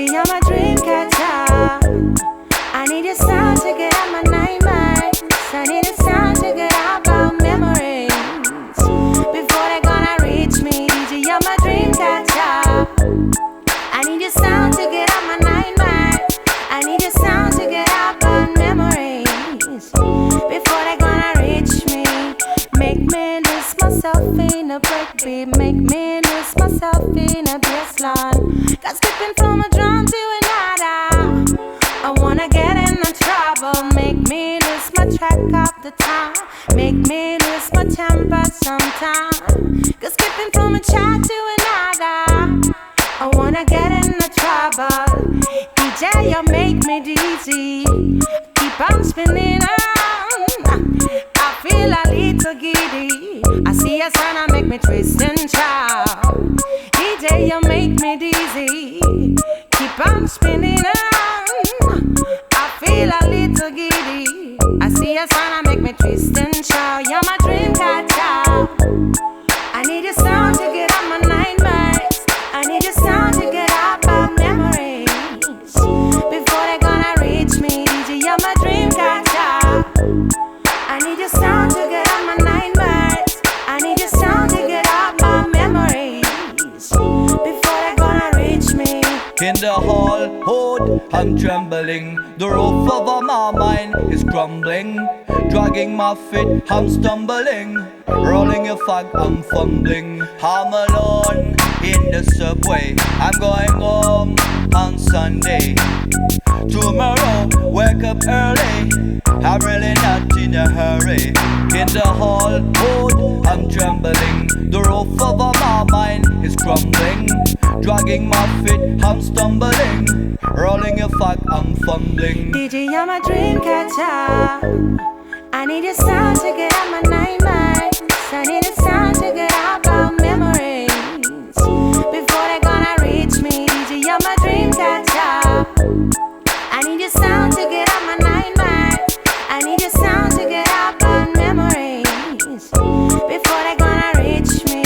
you're my dream catcher. I need your sound to get out my nightmares. I need a sound to get out our memories before they're gonna reach me. DJ, you're my dream catcher. I need your sound to get out my nightmares. I need your sound to get out our memories before they're gonna reach me. Make me lose myself in a breakbeat. Make me lose myself in a bassline. Got skipping from a drum to another. I wanna get in the trouble. Make me lose my track of the time. Make me lose my temper sometime. Cause skipping from a chat to another, I wanna get in the trouble. DJ, you make me dizzy. Keep on spinning on. I feel a little giddy. I see a sign, I make me twist and shout. DJ, you make me dizzy. Keep on spinning on. I feel a little giddy. I see a sign, I make me twist and shout. You're my dream catcher. I need your sound to get out my nightmares. I need your sound to get out my memories before they're gonna reach me. DJ, you're my dream catcher. I need your sound to get out my nightmares. I need your sound to get out my memories before they're gonna reach me. In the hall, hold, I'm trembling. The roof over my mind is crumbling. Dragging my feet, I'm stumbling. Rolling a fag, I'm fumbling. I'm alone in the subway. I'm going home on Sunday. Tomorrow, wake up early. I'm really not in a hurry. In the hall, hold, I'm trembling. The roof over my mind is crumbling. Dragging my feet, I'm stumbling. Rolling a fag, I'm fumbling. DJ, you're my dream catcher. I need your sound to get out my nightmares. I need a sound to get out our memories before they're gonna reach me. DJ, you're my dream catcher. I need your sound to get out my nightmares. I need your sound to get out our memories before they're gonna reach me.